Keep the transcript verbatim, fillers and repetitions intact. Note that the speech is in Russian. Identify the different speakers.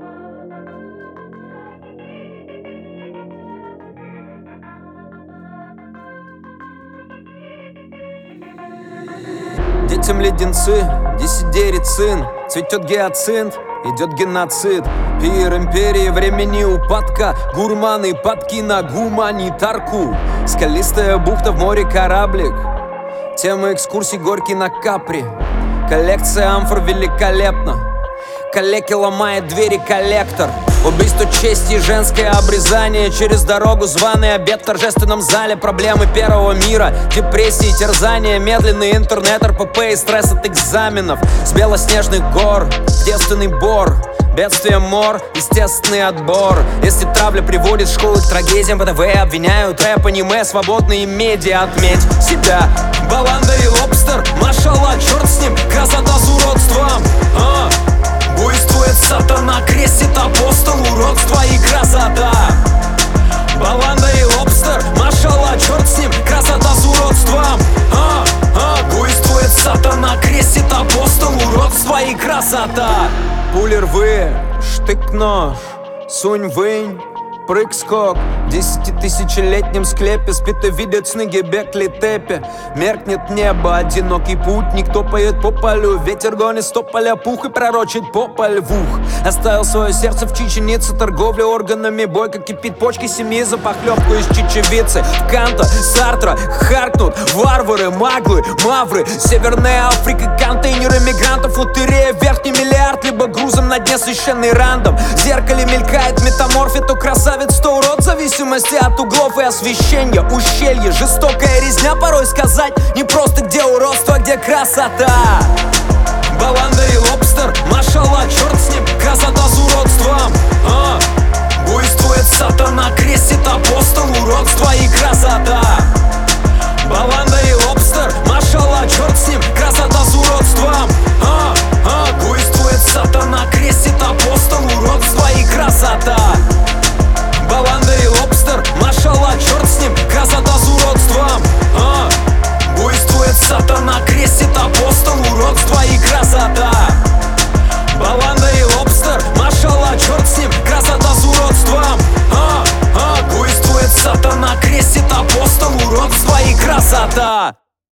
Speaker 1: Детям леденцы, десидерит сын, цветет гиацинт, идет геноцид. Пир империи времени упадка, гурманы падки на гуманитарку. Скалистая бухта, в море кораблик, тема экскурсий горький на Капри. Коллекция амфор великолепна, калеки ломает двери коллектор. Убийство чести и женское обрезание, через дорогу званый обед в торжественном зале. Проблемы первого мира, депрессии, терзания, медленный интернет, эр пэ пэ и стресс от экзаменов. С белоснежных гор, девственный бор, бедствие мор, естественный отбор. Если травля приводит школы к трагедиям, вэ тэ вэ обвиняют рэп, аниме, свободные медиа. Отметь себя, баланда и лобстер, машалла, черт с ним, красота с уродством. а! Буйствует сатана, крестит апостол, уродство и красота. Баланда и лобстер, машалла, черт с ним, красота с уродством. а! а! Буйствует сатана, крестит апостол, уродство и красота. Пули рвы, штык-нож, сунь-вынь, прыг-скок. В десятитысячелетнем склепе спит и видит сны Гебекли Тепе. Меркнет небо, одинокий путник топает по полю. Ветер гонит с тополя пух и пророчит по львух. Оставил свое сердце в чеченице, торговля органами, бойко кипит почки семьи за похлебку из чечевицы. Канта, Сартра, харкнут варвары, маглы, мавры. Северная Африка, контейнеры мигрантов, лотерея, верхний миллиард, либо грузом на дне священный рандом. В зеркале мелькает метаморфия, то красавец, то урод, в зависимости от углов и освещения. Ущелье, жестокая резня, порой сказать не просто где уродство, где красота. Баланда и лобстер, машалла, черт с ним,